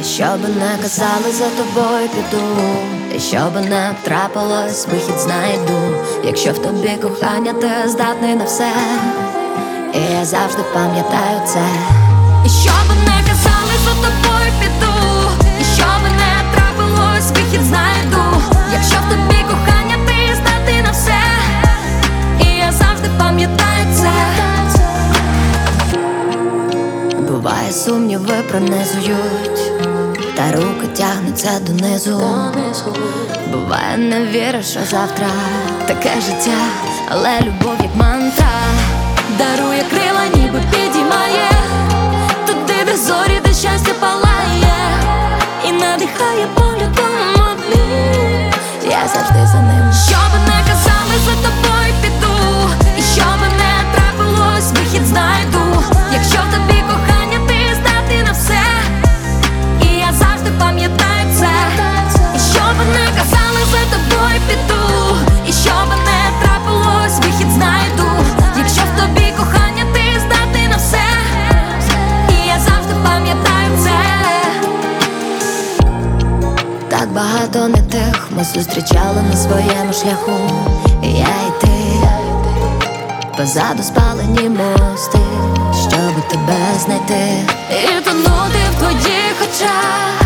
Щоби не казали, за тобою піду, і щоби не трапилось, вихід знайду. Якщо в тобі кохання, ти здатний на все, і я завжди пам'ятаю це. І щоби не казали, за тобою піду, і щоби не трапилось, вихід знайду. Якщо в тобі кохання, ти здатний на все, і я завжди пам'ятаю це. Буває, сумніви пронизують, та руки тягнуться донизу. Буває, не віриш, що завтра таке життя, але любов як мантра дарує крила, ніби підіймає туди, де зорі, де щастя палає, і надихає польотом одним. Я завжди за ним. Щоби не казали, за тобою піду, і щоби не трапилось, вихід знайду. Якщо в тобі кохання, ти здатний на все, і я завжди пам'ятаю це. І щоби не казали, за тобою піду, і щоби не трапилось, вихід знайду. Якщо в тобі кохання, ти здатний на все, і я завжди пам'ятаю це. Так багато не тих ми зустрічали на своєму шляху, і я і ти. Позаду спалені мости, щоби тебе знайти і тонути в твоїх очах.